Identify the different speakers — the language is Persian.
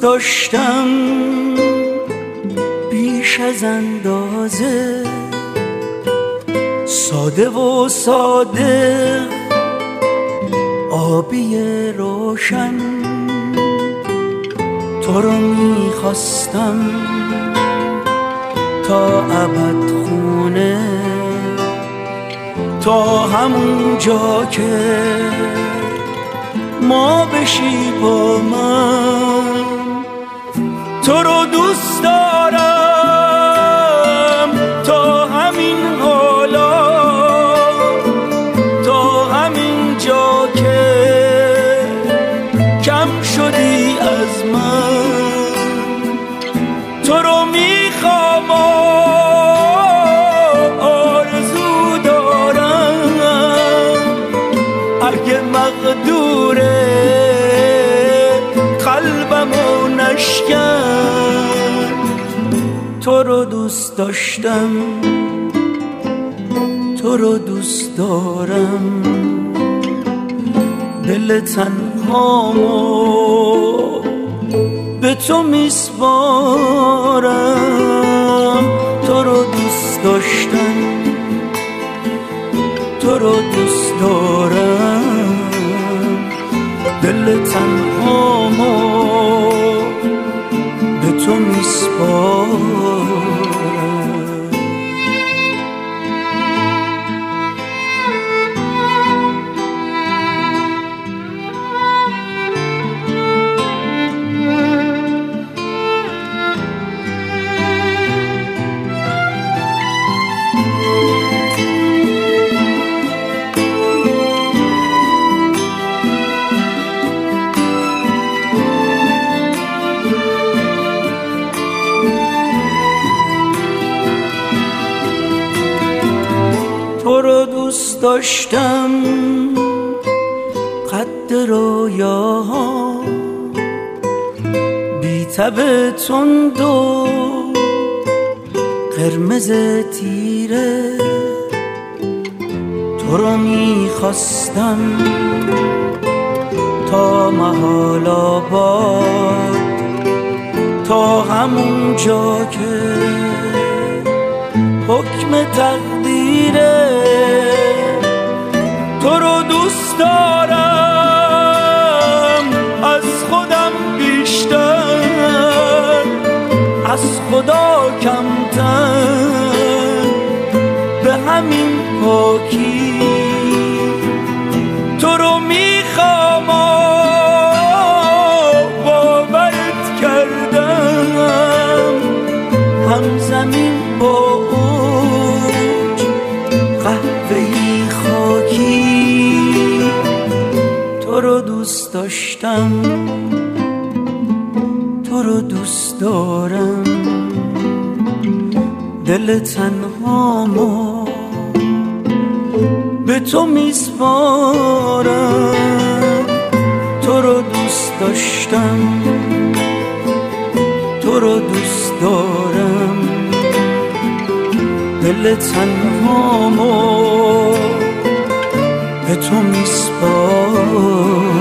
Speaker 1: دوست داشتم بیش از اندازه، ساده و صادق، آبی روشن. تو رو میخواستم تا ابد خونه، تا همون جا که ما بشی با من. تو رو دوست دارم تا همین حالا، تا همین جا که کم شدی از من. تو رو میخوام، آرزو دارم، اگه مقدوره قلبمو نشکن. تو رو دوست داشتم، تو رو دوست دارم، دل تنهامو به تو میسپارم. تو رو دوست داشتم، تو رو دوست دارم، دل تنهامو به تو میسپارم. تو رو دوست داشتم قد رویاها، بی تب تند و قرمز تیره. تو رو میخواستم تا محال آباد، تا همون جا که حکم تقدیره. تو رو دوست دارم از خودم بیشتر، از خدا کمتر، به همین پاکی. تو رو میخوام، باورت کردم، همزمین با اوج قهوه‌ای خاکی. تو رو دوست داشتم، تو رو دوست دارم، دل تنهامو به تو میسپارم. تو رو دوست داشتم، تو رو دوست دارم، دل تنهامو به تو میسپارم.